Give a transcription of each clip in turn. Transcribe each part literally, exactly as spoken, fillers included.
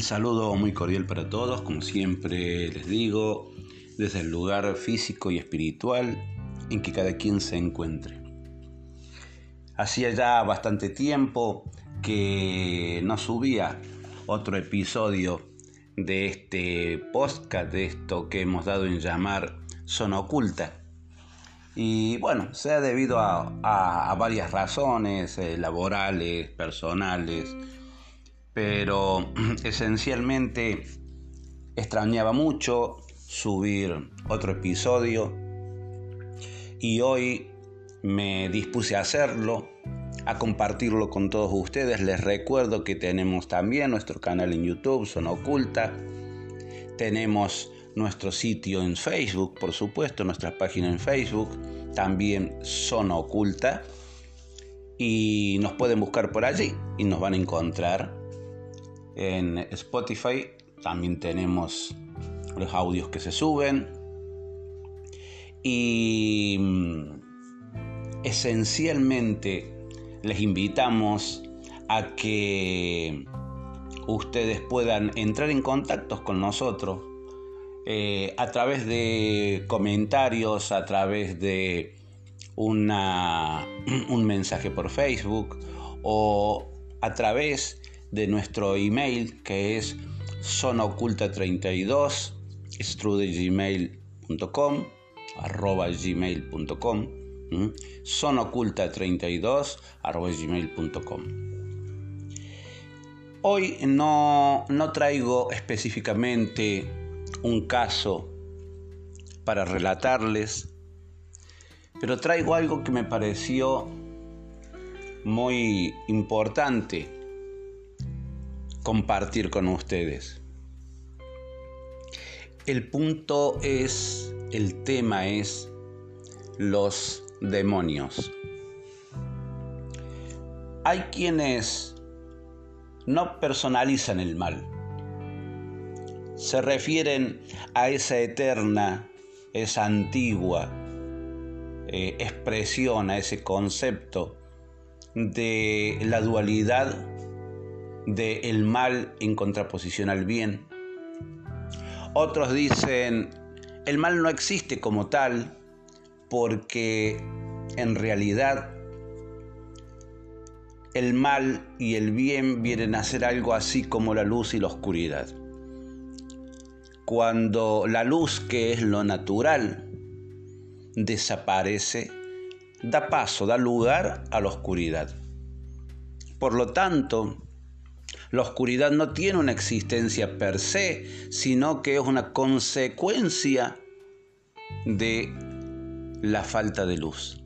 El saludo muy cordial para todos, como siempre les digo, desde el lugar físico y espiritual en que cada quien se encuentre. Hacía ya bastante tiempo que no subía otro episodio de este podcast, de esto que hemos dado en llamar Zona Oculta. Y bueno, sea debido a, a, a varias razones eh, laborales, personales, pero esencialmente extrañaba mucho subir otro episodio y hoy me dispuse a hacerlo, a compartirlo con todos ustedes. Les recuerdo que tenemos también nuestro canal en YouTube, Zona Oculta. Tenemos nuestro sitio en Facebook, por supuesto, nuestra página en Facebook, también Zona Oculta. Y nos pueden buscar por allí y nos van a encontrar. En Spotify también tenemos los audios que se suben. Y esencialmente les invitamos a que ustedes puedan entrar en contacto con nosotros eh, a través de comentarios, a través de una, un mensaje por Facebook o a través de nuestro email, que es zona oculta treinta y dos arroba gmail punto com arroba gmail punto com ¿Mm? zona oculta treinta y dos arroba gmail punto com. Hoy no, no traigo específicamente un caso para relatarles, pero traigo algo que me pareció muy importante compartir con ustedes. El punto es, el tema es los demonios. Hay quienes no personalizan el mal. Se refieren a esa eterna, esa antigua eh, expresión, a ese concepto de la dualidad del mal en contraposición al bien. Otros dicen, el mal no existe como tal porque en realidad el mal y el bien vienen a ser algo así como la luz y la oscuridad. Cuando la luz, que es lo natural, desaparece, da paso, da lugar a la oscuridad. Por lo tanto, la oscuridad no tiene una existencia per se, sino que es una consecuencia de la falta de luz.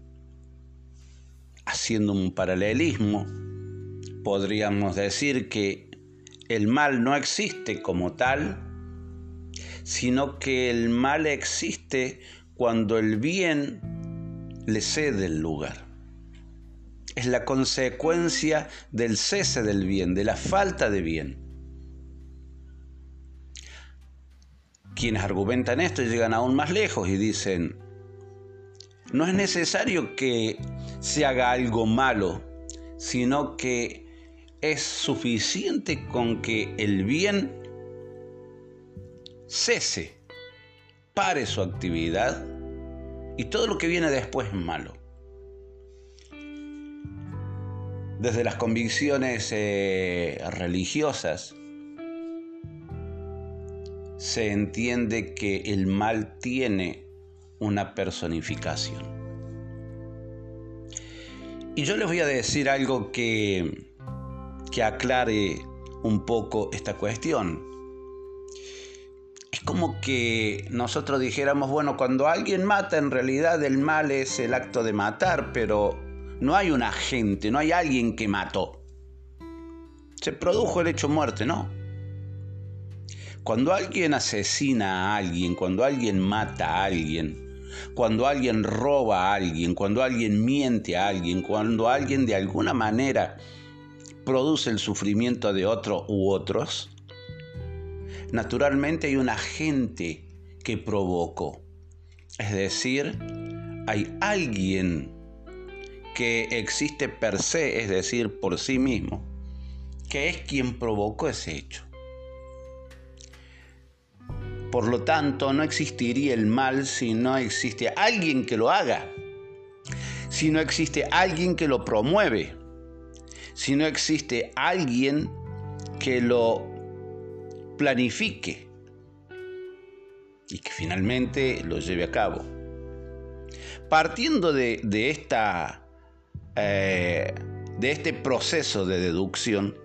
Haciendo un paralelismo, podríamos decir que el mal no existe como tal, sino que el mal existe cuando el bien le cede el lugar. Es la consecuencia del cese del bien, de la falta de bien. Quienes argumentan esto llegan aún más lejos y dicen, no es necesario que se haga algo malo, sino que es suficiente con que el bien cese, pare su actividad y todo lo que viene después es malo. Desde las convicciones eh, religiosas se entiende que el mal tiene una personificación. Y yo les voy a decir algo que, que aclare un poco esta cuestión. Es como que nosotros dijéramos, bueno, cuando alguien mata, en realidad el mal es el acto de matar, pero no hay un agente, no hay alguien que mató. Se produjo el hecho muerte, ¿no? Cuando alguien asesina a alguien, cuando alguien mata a alguien, cuando alguien roba a alguien, cuando alguien miente a alguien, cuando alguien de alguna manera produce el sufrimiento de otro u otros, naturalmente hay un agente que provocó. Es decir, hay alguien que existe per se, es decir, por sí mismo, que es quien provocó ese hecho. Por lo tanto, no existiría el mal si no existe alguien que lo haga, si no existe alguien que lo promueve, si no existe alguien que lo planifique y que finalmente lo lleve a cabo. Partiendo de, de, esta, eh, de este proceso de deducción,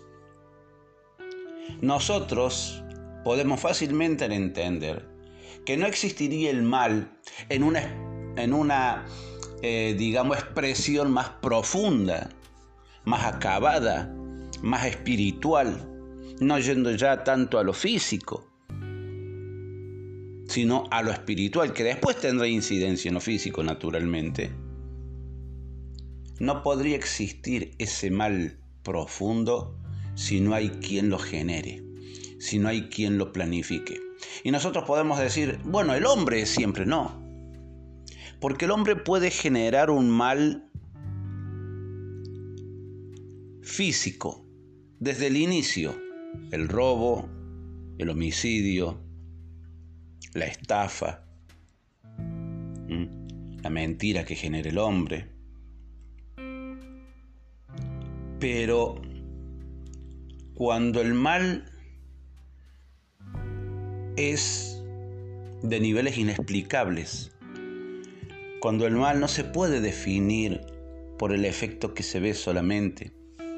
nosotros podemos fácilmente entender que no existiría el mal en una, en una eh, digamos, expresión más profunda, más acabada, más espiritual, no yendo ya tanto a lo físico, sino a lo espiritual, que después tendrá incidencia en lo físico, naturalmente. No podría existir ese mal profundo si no hay quien lo genere, si no hay quien lo planifique. Y nosotros podemos decir, bueno, el hombre siempre no, porque el hombre puede generar un mal físico desde el inicio, el robo, el homicidio, la estafa, la mentira que genera el hombre. Pero cuando el mal es de niveles inexplicables, cuando el mal no se puede definir por el efecto que se ve solamente,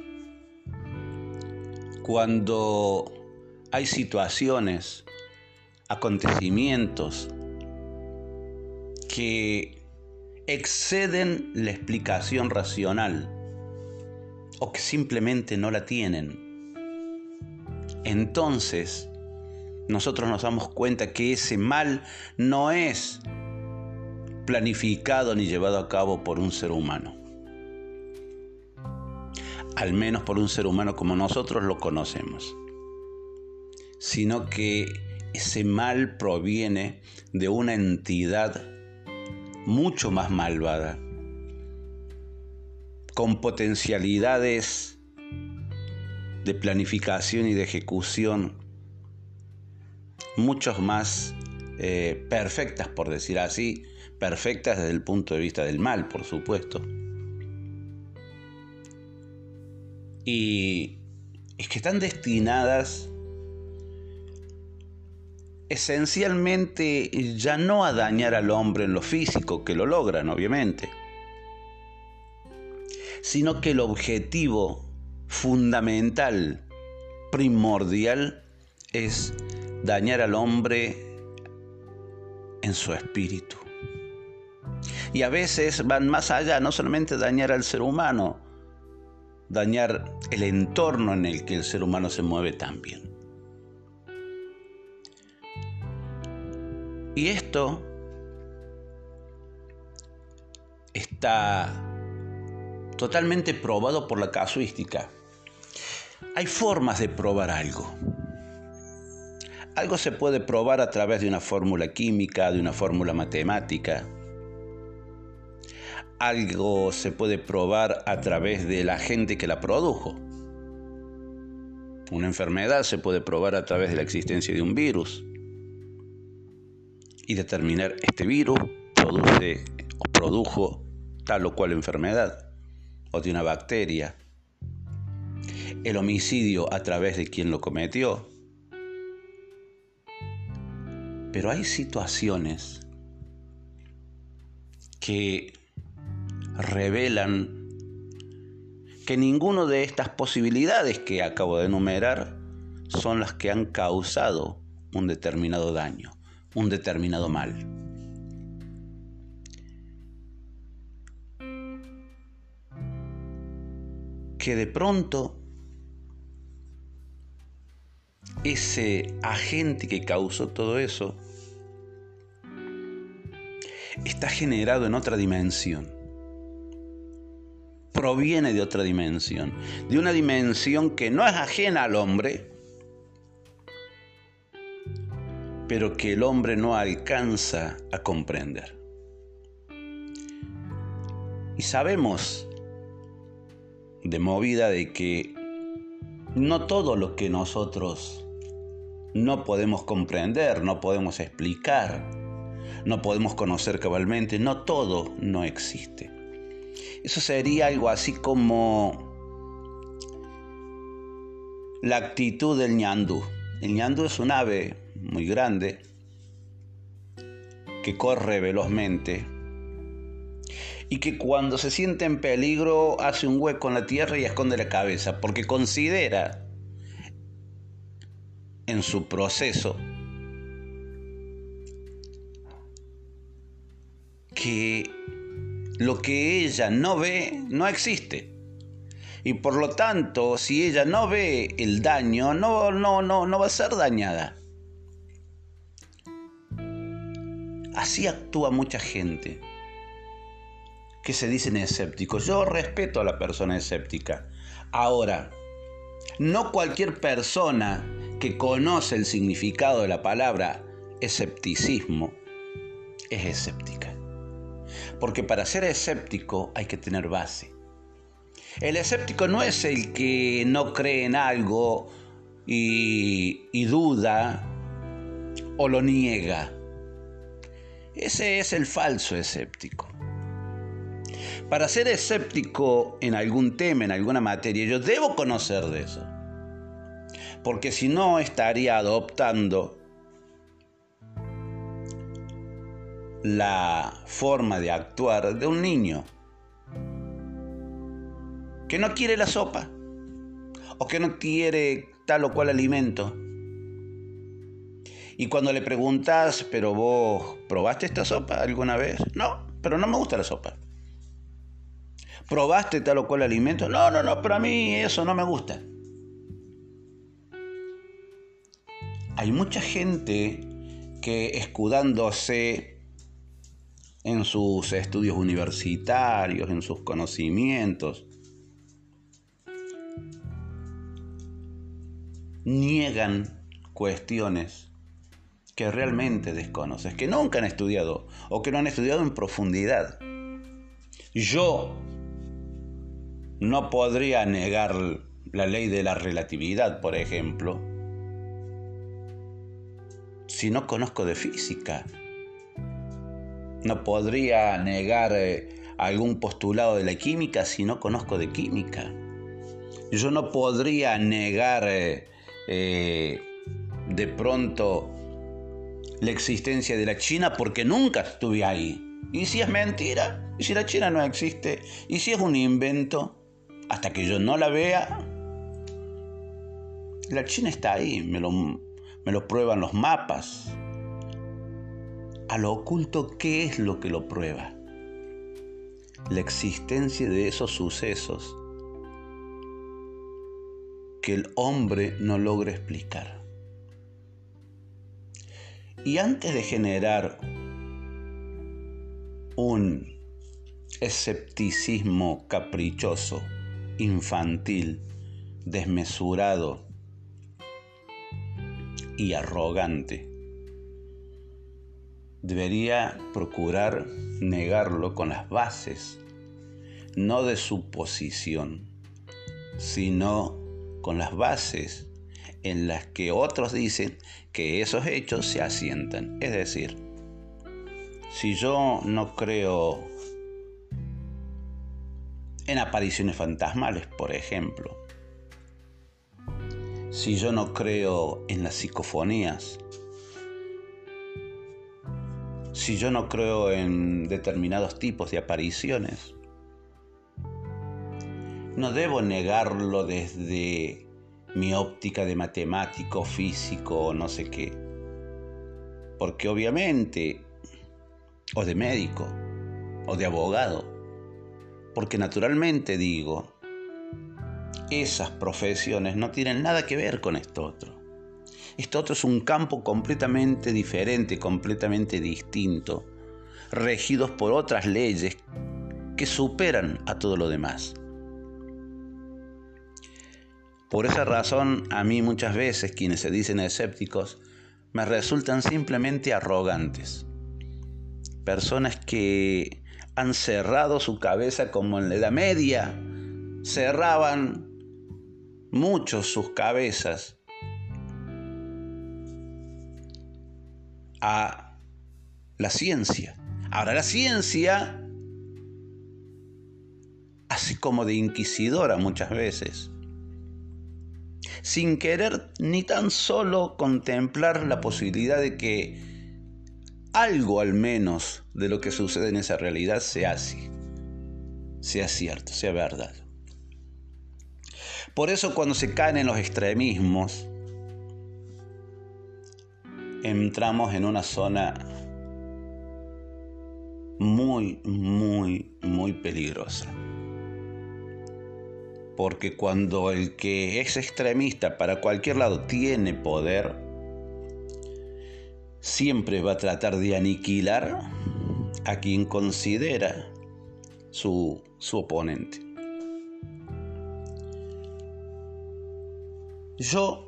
cuando hay situaciones, acontecimientos que exceden la explicación racional o que simplemente no la tienen, entonces nosotros nos damos cuenta que ese mal no es planificado ni llevado a cabo por un ser humano, al menos por un ser humano como nosotros lo conocemos, sino que ese mal proviene de una entidad mucho más malvada, con potencialidades de planificación y de ejecución mucho más eh, perfectas, por decir así, perfectas desde el punto de vista del mal, por supuesto. Y es que están destinadas esencialmente ya no a dañar al hombre en lo físico, que lo logran obviamente, sino que el objetivo fundamental, primordial, es dañar al hombre en su espíritu. Y a veces van más allá, no solamente dañar al ser humano, dañar el entorno en el que el ser humano se mueve también. Y esto está totalmente probado por la casuística. Hay formas de probar algo. Algo se puede probar a través de una fórmula química, de una fórmula matemática. Algo se puede probar a través de la gente que la produjo. Una enfermedad se puede probar a través de la existencia de un virus y determinar este virus produce o produjo tal o cual enfermedad, o de una bacteria. El homicidio a través de quien lo cometió. Pero hay situaciones que revelan que ninguna de estas posibilidades que acabo de enumerar son las que han causado un determinado daño, un determinado mal. Que de pronto ese agente que causó todo eso está generado en otra dimensión. Proviene de otra dimensión, de una dimensión que no es ajena al hombre, pero que el hombre no alcanza a comprender. Y sabemos de movida de que no todo lo que nosotros no podemos comprender, no podemos explicar, no podemos conocer cabalmente, no todo no existe. Eso sería algo así como la actitud del ñandú. El ñandú es un ave muy grande que corre velozmente y que cuando se siente en peligro hace un hueco en la tierra y esconde la cabeza porque considera en su proceso que lo que ella no ve no existe. Y por lo tanto, si ella no ve el daño, no, no, no, no va a ser dañada. Así actúa mucha gente que se dicen escépticos. Yo respeto a la persona escéptica. Ahora, no cualquier persona que conoce el significado de la palabra escepticismo es escéptica. Porque para ser escéptico hay que tener base. El escéptico no es el que no cree en algo y, y duda o lo niega. Ese es el falso escéptico. Para ser escéptico en algún tema, en alguna materia, yo debo conocer de eso. Porque si no, estaría adoptando la forma de actuar de un niño que no quiere la sopa o que no quiere tal o cual alimento. Y cuando le preguntas, ¿pero vos probaste esta sopa alguna vez? No, pero no me gusta la sopa. ¿Probaste tal o cual alimento? No, no, no, pero a mí eso no me gusta. Hay mucha gente que, escudándose en sus estudios universitarios, en sus conocimientos, niegan cuestiones que realmente desconocen, que nunca han estudiado o que no han estudiado en profundidad. Yo no podría negar la ley de la relatividad, por ejemplo, si no conozco de física. No podría negar eh, algún postulado de la química si no conozco de química. Yo no podría negar eh, eh, de pronto la existencia de la China porque nunca estuve ahí. ¿Y si es mentira? ¿Y si la China no existe? ¿Y si es un invento? Hasta que yo no la vea, la China está ahí, me lo, me lo prueban los mapas. A lo oculto, ¿qué es lo que lo prueba? La existencia de esos sucesos que el hombre no logra explicar. Y antes de generar un escepticismo caprichoso, infantil, desmesurado y arrogante, debería procurar negarlo con las bases, no de su posición, sino con las bases en las que otros dicen que esos hechos se asientan. Es decir, si yo no creo en apariciones fantasmales, por ejemplo, si yo no creo en las psicofonías, si yo no creo en determinados tipos de apariciones, no debo negarlo desde mi óptica de matemático, físico o no sé qué. Porque obviamente, o de médico, o de abogado, porque naturalmente digo, esas profesiones no tienen nada que ver con esto otro. Esto otro es un campo completamente diferente, completamente distinto, regidos por otras leyes que superan a todo lo demás. Por esa razón, a mí muchas veces quienes se dicen escépticos me resultan simplemente arrogantes. Personas que han cerrado su cabeza como en la Edad Media, cerraban muchos sus cabezas a la ciencia. Ahora, la ciencia, así como de inquisidora muchas veces, sin querer ni tan solo contemplar la posibilidad de que algo al menos de lo que sucede en esa realidad sea así, sea cierto, sea verdad. Por eso cuando se caen en los extremismos, entramos en una zona muy, muy, muy peligrosa. Porque cuando el que es extremista para cualquier lado tiene poder, siempre va a tratar de aniquilar a quien considera su, su oponente. Yo,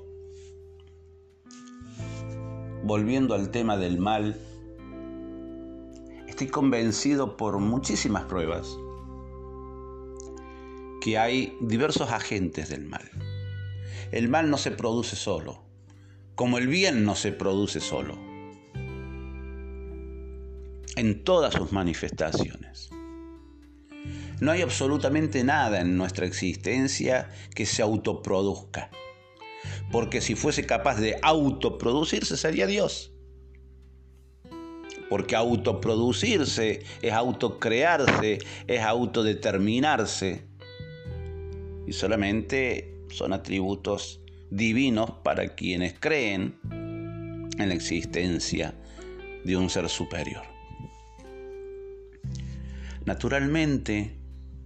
volviendo al tema del mal, estoy convencido por muchísimas pruebas que hay diversos agentes del mal. El mal no se produce solo, como el bien no se produce solo, en todas sus manifestaciones. No hay absolutamente nada en nuestra existencia que se autoproduzca, porque si fuese capaz de autoproducirse sería Dios. Porque autoproducirse es autocrearse, es autodeterminarse. Y solamente son atributos divinos para quienes creen en la existencia de un ser superior. Naturalmente,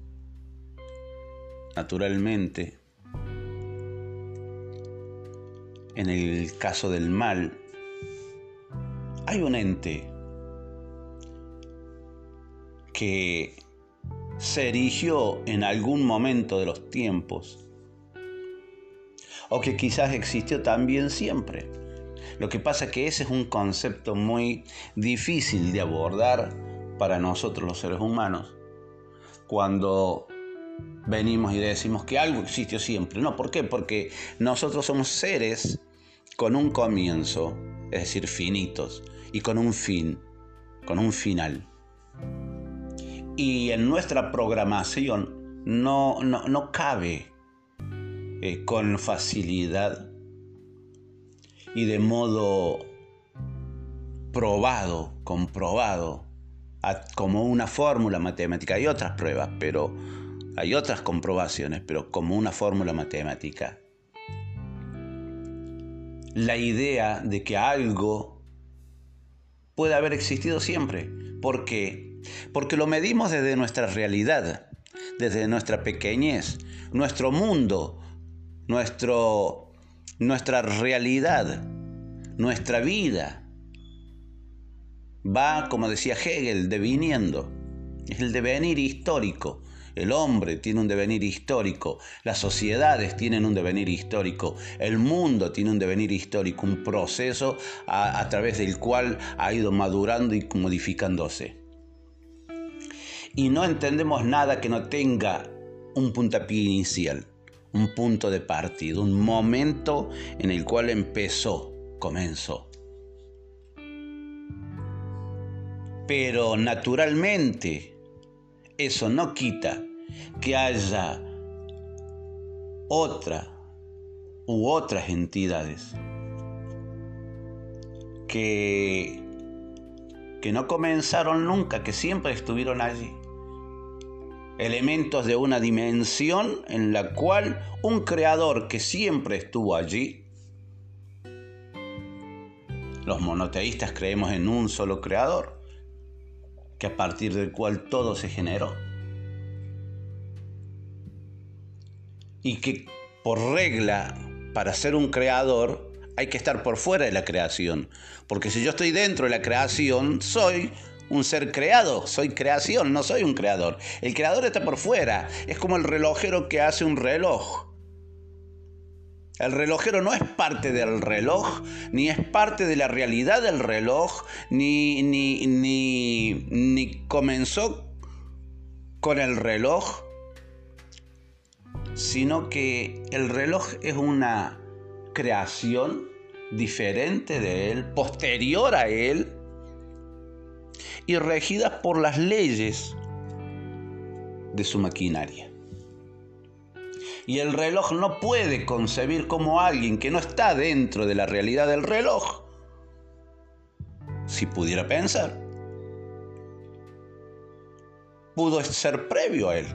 naturalmente, en el caso del mal, hay un ente que se erigió en algún momento de los tiempos, o que quizás existió también siempre. Lo que pasa es que ese es un concepto muy difícil de abordar para nosotros los seres humanos cuando venimos y decimos que algo existió siempre. No, ¿por qué? Porque nosotros somos seres con un comienzo, es decir, finitos, y con un fin, con un final. Y en nuestra programación no, no, no cabe eh, con facilidad y de modo probado, comprobado, a, como una fórmula matemática. Hay otras pruebas, pero hay otras comprobaciones, pero como una fórmula matemática. La idea de que algo puede haber existido siempre. ¿Por qué? Porque lo medimos desde nuestra realidad, desde nuestra pequeñez, nuestro mundo, nuestro, nuestra realidad, nuestra vida. Va, como decía Hegel, deviniendo. Es el devenir histórico. El hombre tiene un devenir histórico, las sociedades tienen un devenir histórico, el mundo tiene un devenir histórico, un proceso a, a través del cual ha ido madurando y modificándose. Y no entendemos nada que no tenga un puntapié inicial, un punto de partida, un momento en el cual empezó, comenzó. Pero naturalmente eso no quita que haya otra u otras entidades que, que no comenzaron nunca, que siempre estuvieron allí. Elementos de una dimensión en la cual un creador que siempre estuvo allí. Los monoteístas creemos en un solo creador, que a partir del cual todo se generó. Y que por regla, para ser un creador, hay que estar por fuera de la creación. Porque si yo estoy dentro de la creación, soy un ser creado, soy creación, no soy un creador. El creador está por fuera, es como el relojero que hace un reloj. El relojero no es parte del reloj, ni es parte de la realidad del reloj, ni, ni, ni, ni comenzó con el reloj, sino que el reloj es una creación diferente de él, posterior a él, y regidas por las leyes de su maquinaria. Y el reloj no puede concebir como alguien que no está dentro de la realidad del reloj, si pudiera pensar, pudo ser previo a él.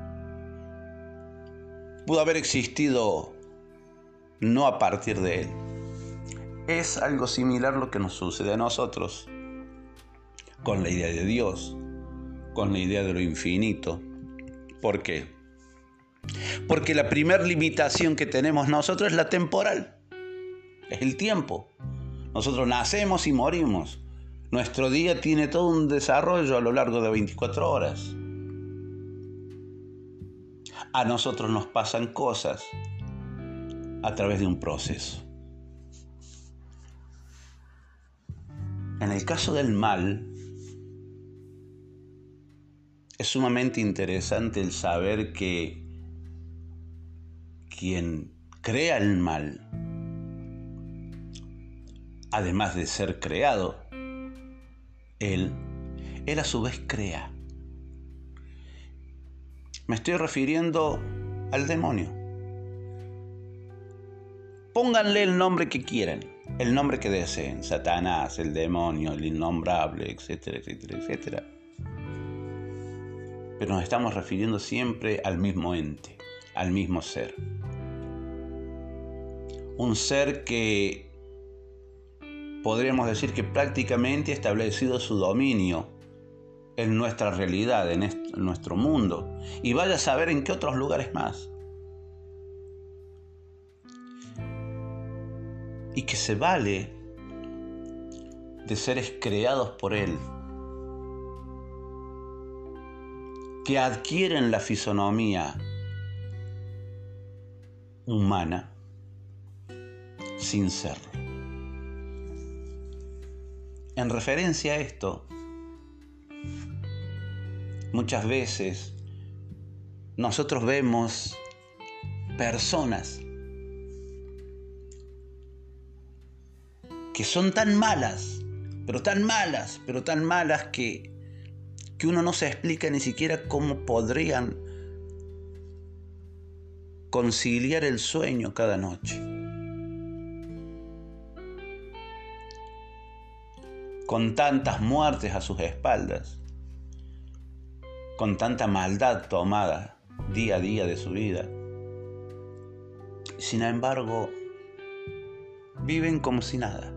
Pudo haber existido no a partir de él. Es algo similar lo que nos sucede a nosotros con la idea de Dios, con la idea de lo infinito. ¿Por qué? Porque la primera limitación que tenemos nosotros es la temporal, es el tiempo. Nosotros nacemos y morimos. Nuestro día tiene todo un desarrollo a lo largo de veinticuatro horas. A nosotros nos pasan cosas a través de un proceso. En el caso del mal, es sumamente interesante el saber que quien crea el mal, además de ser creado, él, él a su vez crea. Me estoy refiriendo al demonio. Pónganle el nombre que quieran, el nombre que deseen, Satanás, el demonio, el innombrable, etcétera, etcétera, etcétera. Pero nos estamos refiriendo siempre al mismo ente, al mismo ser. Un ser que podríamos decir que prácticamente ha establecido su dominio en nuestra realidad, en, en nuestro mundo, y vaya a saber en qué otros lugares más. Y que se vale de seres creados por él, que adquieren la fisonomía humana sin serlo. En referencia a esto, muchas veces nosotros vemos personas que son tan malas, pero tan malas, pero tan malas que, que uno no se explica ni siquiera cómo podrían conciliar el sueño cada noche. Con tantas muertes a sus espaldas, con tanta maldad tomada día a día de su vida. Sin embargo, viven como si nada.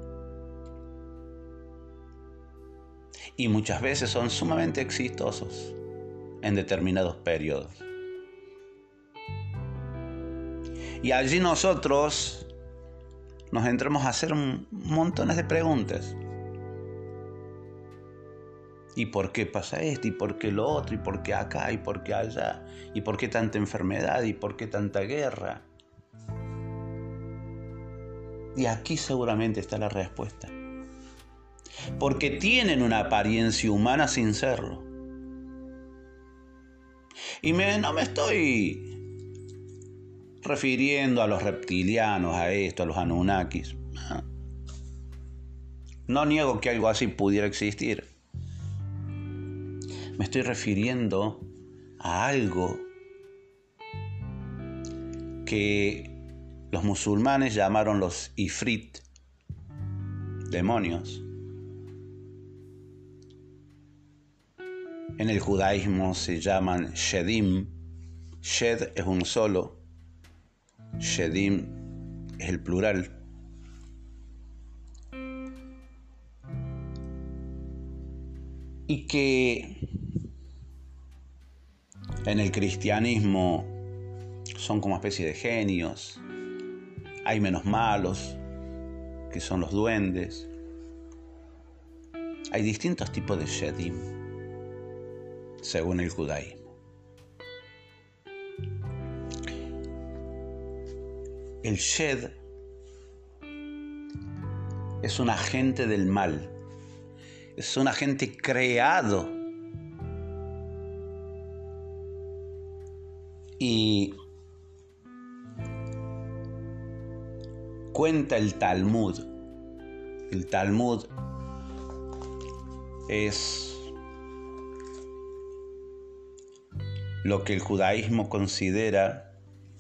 Y muchas veces son sumamente exitosos en determinados periodos. Y allí nosotros nos entramos a hacer montones de preguntas. ¿Y por qué pasa esto? ¿Y por qué lo otro? ¿Y por qué acá? ¿Y por qué allá? ¿Y por qué tanta enfermedad? ¿Y por qué tanta guerra? Y aquí seguramente está la respuesta. Porque tienen una apariencia humana sin serlo. Y me, no me estoy refiriendo a los reptilianos, a esto, a los Anunnakis. No, no niego que algo así pudiera existir. Me estoy refiriendo a algo que los musulmanes llamaron los ifrit, demonios. En el judaísmo se llaman shedim. Shed es un solo, shedim es el plural. Y que en el cristianismo son como especie de genios. Hay menos malos, que son los duendes. Hay distintos tipos de shedim, según el judaísmo. El shed es un agente del mal. Es un agente creado. Y cuenta el Talmud. El Talmud es lo que el judaísmo considera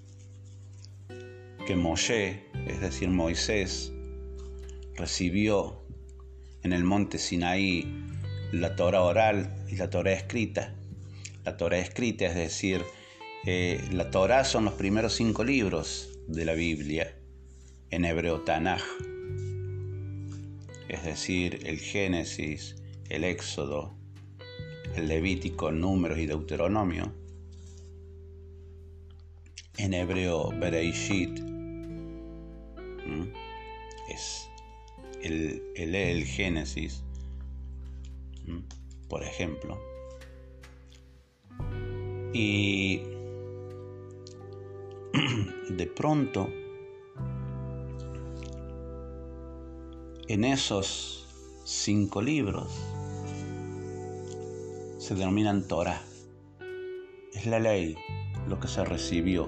que Moshe, es decir, Moisés, recibió en el monte Sinaí la Torá oral y la Torá escrita. La Torá escrita, es decir, eh, la Torá son los primeros cinco libros de la Biblia, en hebreo Tanaj, es decir, el Génesis, el Éxodo, el Levítico, Números y Deuteronomio, en hebreo Bereishit, ¿Mm? es el, el, el Génesis, ¿Mm? por ejemplo. Y de pronto, en esos cinco libros se denominan Torah. Es la ley, lo que se recibió.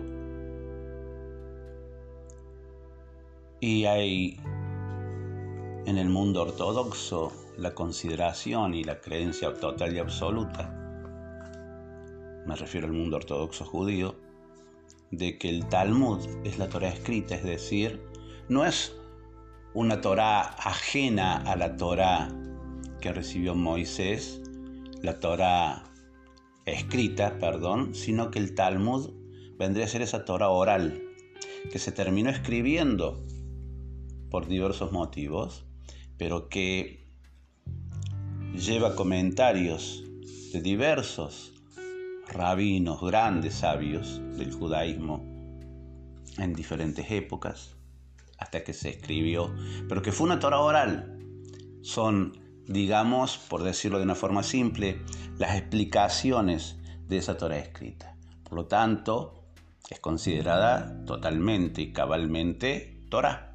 Y hay en el mundo ortodoxo la consideración y la creencia total y absoluta, me refiero al mundo ortodoxo judío, de que el Talmud es la Torá escrita, es decir, no es una Torá ajena a la Torá que recibió Moisés, la Torá escrita, perdón, sino que el Talmud vendría a ser esa Torá oral que se terminó escribiendo por diversos motivos, pero que lleva comentarios de diversos rabinos, grandes sabios del judaísmo en diferentes épocas, hasta que se escribió, pero que fue una Torá oral. Son, digamos, por decirlo de una forma simple, las explicaciones de esa Torá escrita. Por lo tanto, es considerada totalmente y cabalmente Torá.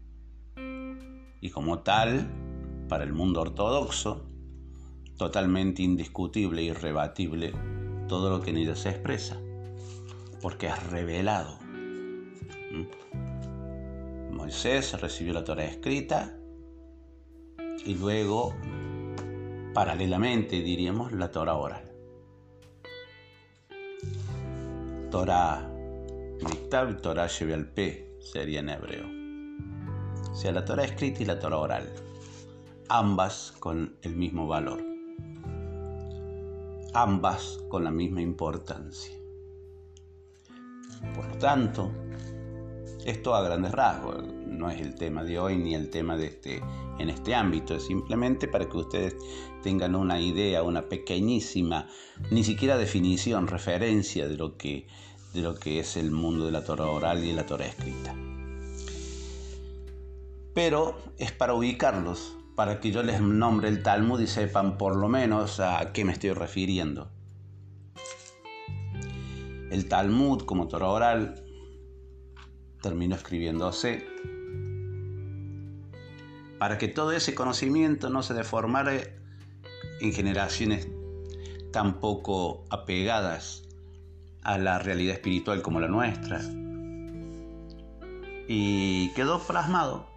Y como tal, para el mundo ortodoxo, totalmente indiscutible e irrebatible todo lo que en ella se expresa, porque es revelado. ¿Mm? Moisés recibió la Torá escrita y luego, paralelamente, diríamos, la Torá oral. Torá Miktab y Torá Shebeal Peh sería en hebreo. O sea, la Torá escrita y la Torá oral, ambas con el mismo valor, ambas con la misma importancia. Por lo tanto, esto a grandes rasgos no es el tema de hoy ni el tema de este, en este ámbito, es simplemente para que ustedes tengan una idea, una pequeñísima, ni siquiera definición, referencia de lo que, de lo que es el mundo de la Torá oral y la Torá escrita. Pero es para ubicarlos, para que yo les nombre el Talmud y sepan por lo menos a qué me estoy refiriendo. El Talmud, como Torá oral, terminó escribiéndose para que todo ese conocimiento no se deformara en generaciones tan poco apegadas a la realidad espiritual como la nuestra. Y quedó plasmado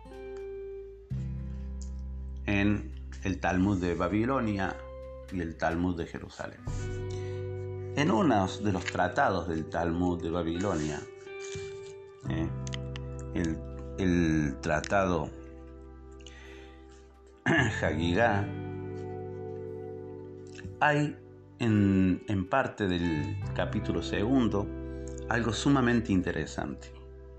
en el Talmud de Babilonia y el Talmud de Jerusalén. En uno de los tratados del Talmud de Babilonia, eh, el, el tratado Hagigá, hay en, en parte del capítulo segundo algo sumamente interesante,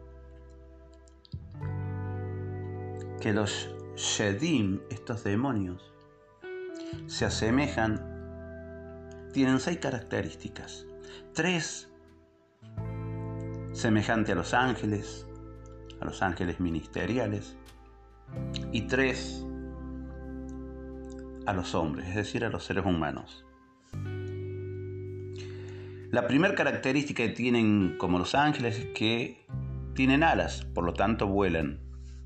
que los Shedim, estos demonios, se asemejan, tienen seis características. Tres semejante a los ángeles, a los ángeles ministeriales, y tres a los hombres, es decir, a los seres humanos. La primera característica que tienen como los ángeles es que tienen alas, por lo tanto vuelan.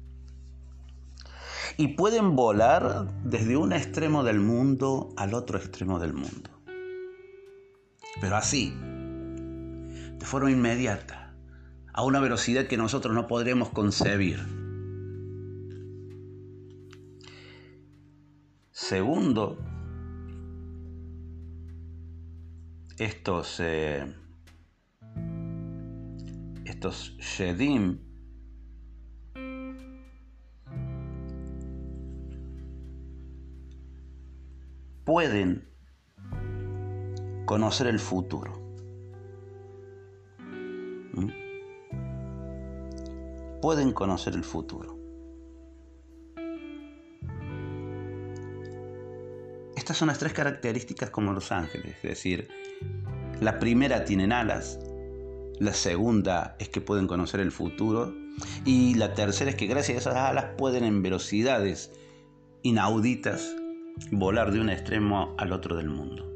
Y pueden volar desde un extremo del mundo al otro extremo del mundo. Pero así, de forma inmediata, a una velocidad que nosotros no podremos concebir. Segundo, estos, eh, estos Shedim pueden conocer el futuro. ¿Mm? Pueden conocer el futuro. Estas son las tres características como los ángeles, es decir, la primera tienen alas, la segunda es que pueden conocer el futuro y la tercera es que gracias a esas alas pueden en velocidades inauditas volar de un extremo al otro del mundo.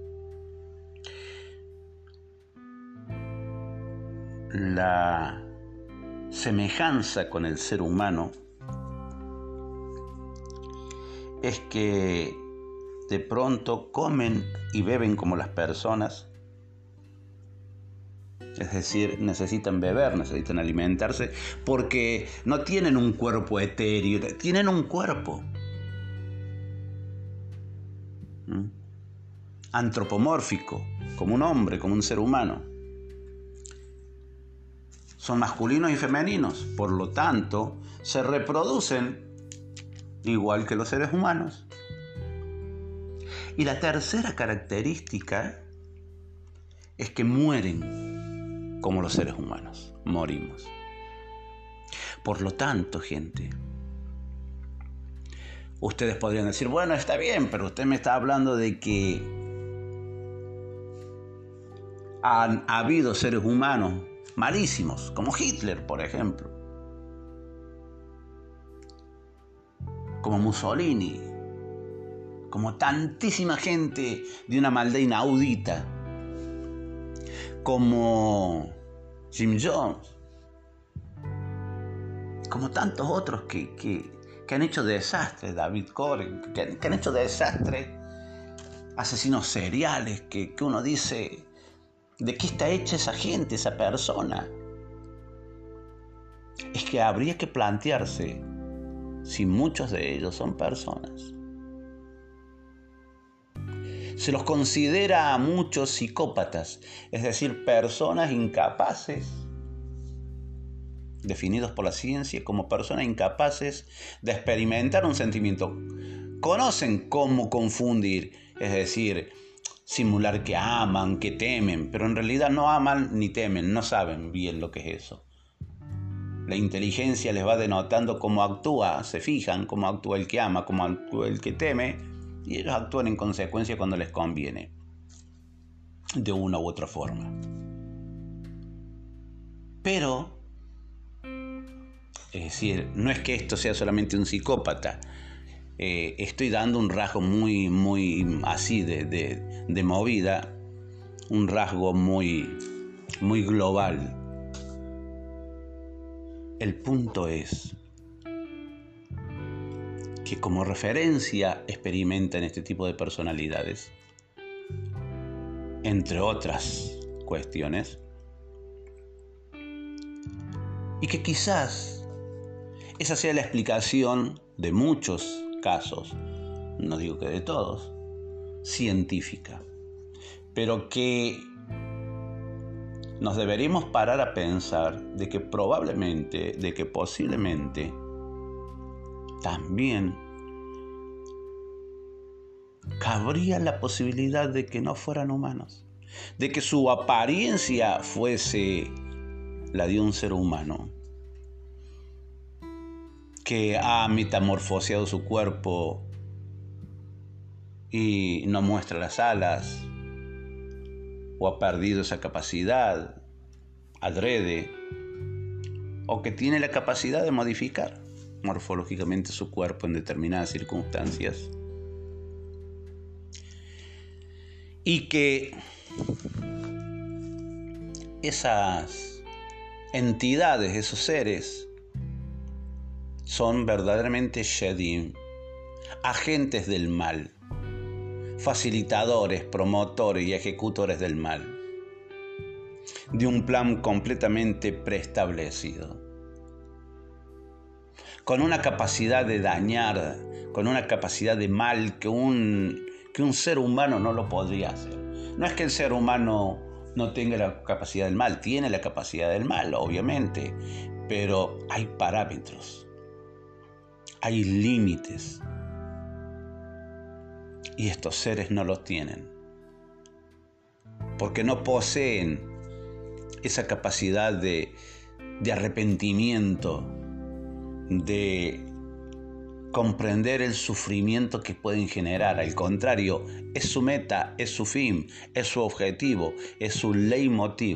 La semejanza con el ser humano es que de pronto comen y beben como las personas, es decir, necesitan beber, necesitan alimentarse, porque no tienen un cuerpo etéreo, tienen un cuerpo ¿Mm? antropomórfico, como un hombre, como un ser humano. Son masculinos y femeninos, por lo tanto, se reproducen igual que los seres humanos. Y la tercera característica es que mueren como los seres humanos, morimos. Por lo tanto, gente, ustedes podrían decir, bueno, está bien, pero usted me está hablando de que han habido seres humanos malísimos, como Hitler, por ejemplo, como Mussolini, como tantísima gente de una maldad inaudita, como Jim Jones, como tantos otros que, que, que han hecho desastres, David Koren, que, que han hecho desastres, asesinos seriales, que, que uno dice, ¿de qué está hecha esa gente, esa persona? Es que habría que plantearse si muchos de ellos son personas. Se los considera a muchos psicópatas, es decir, personas incapaces, definidos por la ciencia como personas incapaces de experimentar un sentimiento. Conocen cómo confundir, es decir, simular que aman, que temen, pero en realidad no aman ni temen, no saben bien lo que es eso. La inteligencia les va denotando cómo actúa, se fijan cómo actúa el que ama, cómo actúa el que teme, y ellos actúan en consecuencia cuando les conviene, de una u otra forma. Pero, es decir, no es que esto sea solamente un psicópata. Eh, estoy dando un rasgo muy, muy así de, de, de movida, un rasgo muy, muy global. El punto es que como referencia experimentan este tipo de personalidades, entre otras cuestiones, y que quizás esa sea la explicación de muchos casos, no digo que de todos, científica, pero que nos deberíamos parar a pensar de que probablemente, de que posiblemente también cabría la posibilidad de que no fueran humanos, de que su apariencia fuese la de un ser humano que ha metamorfoseado su cuerpo y no muestra las alas, o ha perdido esa capacidad adrede, o que tiene la capacidad de modificar morfológicamente su cuerpo en determinadas circunstancias, y que esas entidades, esos seres, son verdaderamente Shedim, agentes del mal, facilitadores, promotores y ejecutores del mal, de un plan completamente preestablecido, con una capacidad de dañar con una capacidad de mal que un, que un ser humano no lo podría hacer. No es que el ser humano no tenga la capacidad del mal, tiene la capacidad del mal, obviamente, pero hay parámetros, hay límites, y estos seres no los tienen, porque no poseen esa capacidad de, de arrepentimiento, de comprender el sufrimiento que pueden generar. Al contrario, es su meta, es su fin, es su objetivo, es su leitmotiv.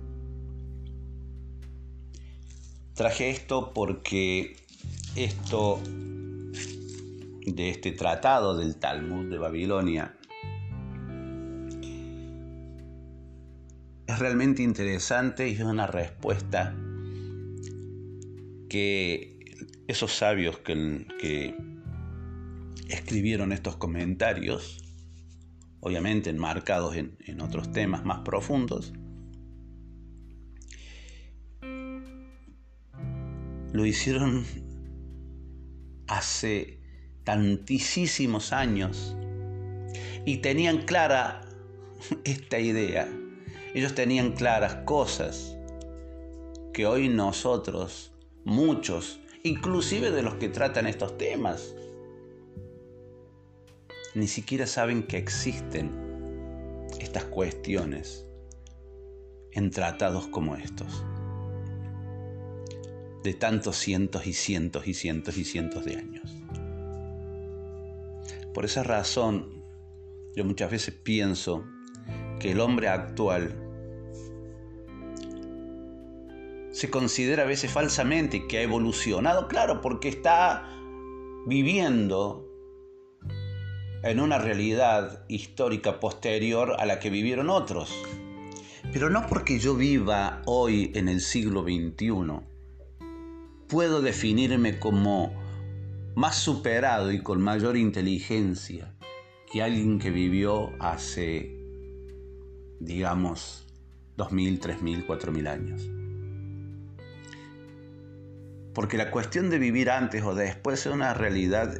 Traje esto porque esto de este tratado del Talmud de Babilonia es realmente interesante y es una respuesta que esos sabios que, que escribieron estos comentarios, obviamente enmarcados en, en otros temas más profundos, lo hicieron hace tantísimos años y tenían clara esta idea. Ellos tenían claras cosas que hoy nosotros, muchos, inclusive de los que tratan estos temas, ni siquiera saben que existen estas cuestiones en tratados como estos, de tantos cientos y cientos y cientos y cientos de años. Por esa razón, yo muchas veces pienso que el hombre actual se considera a veces falsamente que ha evolucionado, claro, porque está viviendo en una realidad histórica posterior a la que vivieron otros. Pero no porque yo viva hoy en el siglo veintiuno, puedo definirme como más superado y con mayor inteligencia que alguien que vivió hace, digamos, dos mil, tres mil, cuatro mil años. Porque la cuestión de vivir antes o después es una realidad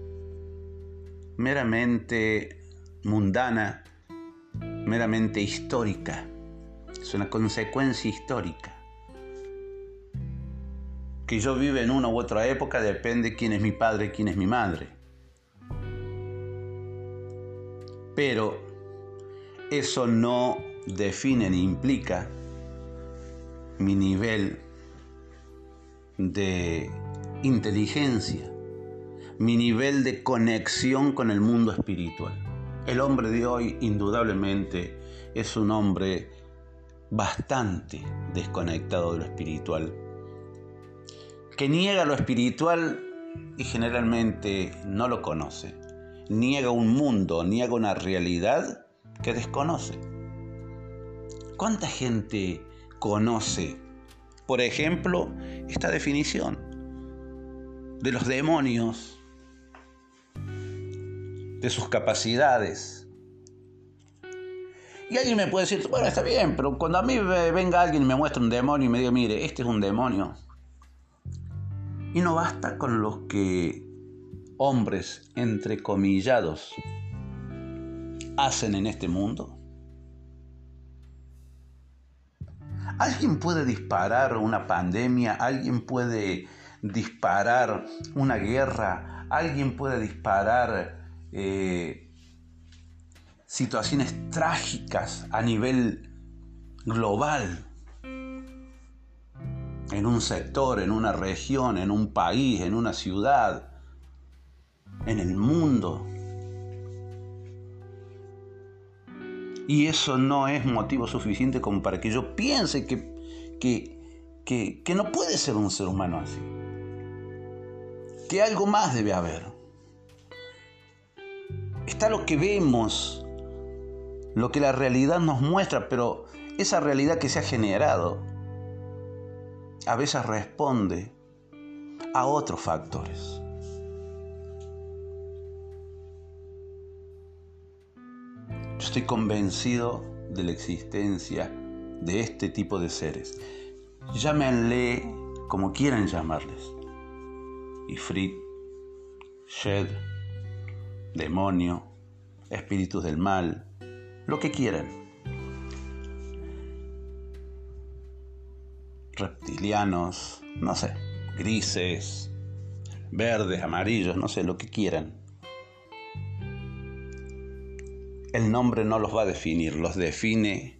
meramente mundana, meramente histórica. Es una consecuencia histórica. Que yo vive en una u otra época depende quién es mi padre, quién es mi madre. Pero eso no define ni implica mi nivel de inteligencia, mi nivel de conexión con el mundo espiritual. El hombre de hoy indudablemente es un hombre bastante desconectado de lo espiritual, que niega lo espiritual y generalmente no lo conoce. Niega un mundo, niega una realidad que desconoce. ¿Cuánta gente conoce, por ejemplo, esta definición de los demonios, de sus capacidades? Y alguien me puede decir, bueno, está bien, pero cuando a mí venga alguien y me muestra un demonio y me diga, mire, este es un demonio. Y no basta con los que hombres entrecomillados hacen en este mundo. ¿Alguien puede disparar una pandemia? ¿Alguien puede disparar una guerra? ¿Alguien puede disparar eh, situaciones trágicas a nivel global? En un sector, en una región, en un país, en una ciudad, en el mundo. Y eso no es motivo suficiente como para que yo piense que, que, que, que no puede ser un ser humano así. Que algo más debe haber. Está lo que vemos, lo que la realidad nos muestra, pero esa realidad que se ha generado a veces responde a otros factores. Yo estoy convencido de la existencia de este tipo de seres. Llámenle como quieran llamarles. Ifrit, Shed, demonio, espíritus del mal, lo que quieran. Reptilianos, no sé, grises, verdes, amarillos, no sé, lo que quieran. El nombre no los va a definir, los define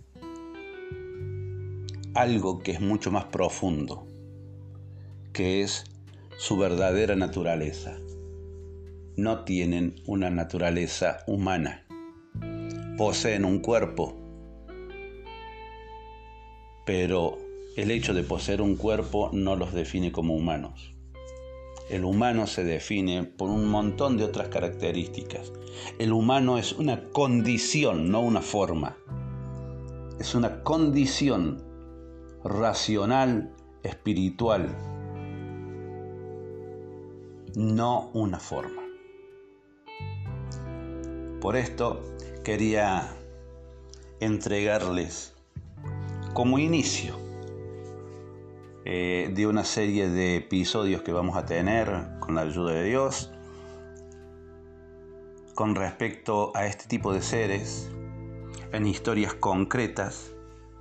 algo que es mucho más profundo, que es su verdadera naturaleza. No tienen una naturaleza humana. Poseen un cuerpo, pero el hecho de poseer un cuerpo no los define como humanos. El humano se define por un montón de otras características. El humano es una condición, no una forma. Es una condición racional, espiritual, no una forma. Por esto quería entregarles como inicio eh, de una serie de episodios que vamos a tener con la ayuda de Dios con respecto a este tipo de seres en historias concretas,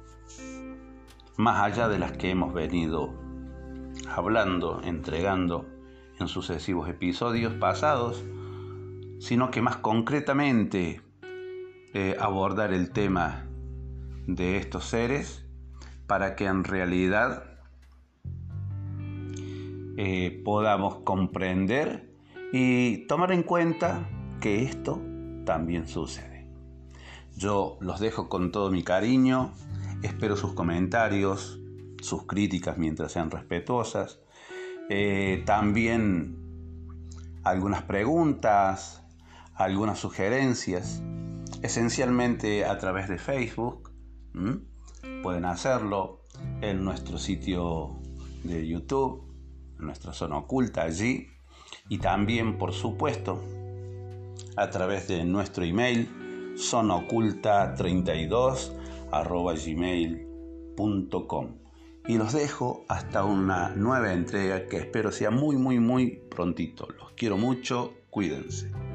más allá de las que hemos venido hablando, entregando en sucesivos episodios pasados, sino que más concretamente eh, abordar el tema de estos seres para que en realidad eh, podamos comprender y tomar en cuenta que esto también sucede. Yo los dejo con todo mi cariño, espero sus comentarios, sus críticas mientras sean respetuosas, eh, también algunas preguntas, algunas sugerencias, esencialmente a través de Facebook. ¿Mm? Pueden hacerlo en nuestro sitio de YouTube, en nuestra zona oculta allí, y también, por supuesto, a través de nuestro email zona oculta treinta y dos arroba gmail punto com. Y los dejo hasta una nueva entrega que espero sea muy, muy, muy prontito. Los quiero mucho, cuídense.